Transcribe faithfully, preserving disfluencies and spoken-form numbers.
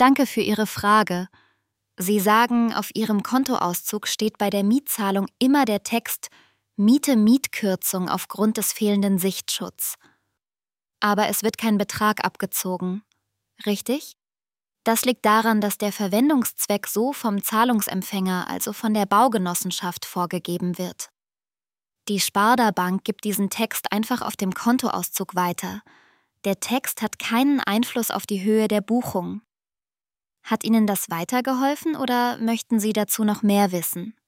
Danke für Ihre Frage. Sie sagen, auf Ihrem Kontoauszug steht bei der Mietzahlung immer der Text Miete-Mietkürzung aufgrund des fehlenden Sichtschutzes. Aber es wird kein Betrag abgezogen. Richtig? Das liegt daran, dass der Verwendungszweck so vom Zahlungsempfänger, also von der Baugenossenschaft, vorgegeben wird. Die Sparda Bank gibt diesen Text einfach auf dem Kontoauszug weiter. Der Text hat keinen Einfluss auf die Höhe der Buchung. Hat Ihnen das weitergeholfen oder möchten Sie dazu noch mehr wissen?